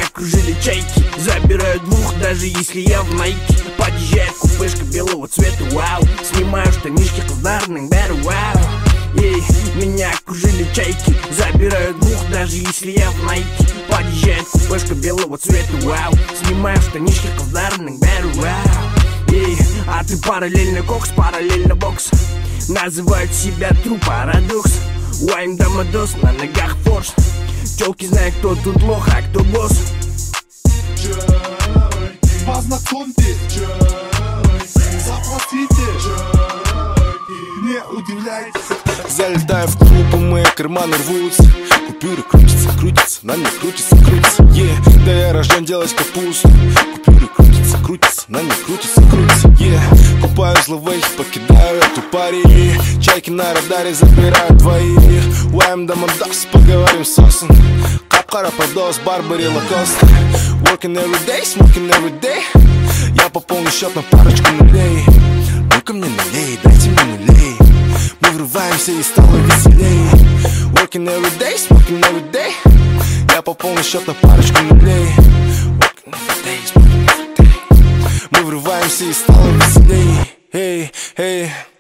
окружили чайки, забирают двух, даже если я в найке. Подъезжает купешка белого цвета, вау. Снимаю штанишки кулдарных, беру, вау. Эй, меня окружили чайки, забирают двух, даже если я в найке. Подъезжает купешка белого цвета, вау. Снимаю штанишки кулдарных, беру, вау. Эй, а ты параллельно кокс, параллельно бокс. Называют себя тру парадокс. Уайм домодос, на ногах форс. Тёлки знают, кто тут лох, а кто босс. Познакомьтесь, заплатите, не удивляйтесь. Залетаю в клуб, и мои карманы рвутся. Купюры крутятся, крутятся, на мне крутятся, крутятся. Да я рожден делать капусту. Купюры крутятся, крутятся, на мне крутятся, крутятся. Купаю зловых, покидаю эту пари. Чайки на радаре забирают двоих. Уайм домодос, поговорим с осом. Капкара подос, Барбари Лакоста. Working every day, smoking every day. Я пополню счет на парочку нулей. Ну-ка мне налей, дайте мне нулей. Мы врываемся и стало веселей. Working every day, smoking every day. Я пополню счет на парочку нулей. Working every day, smoking every day. Мы врываемся и стало веселей. Эй, эй.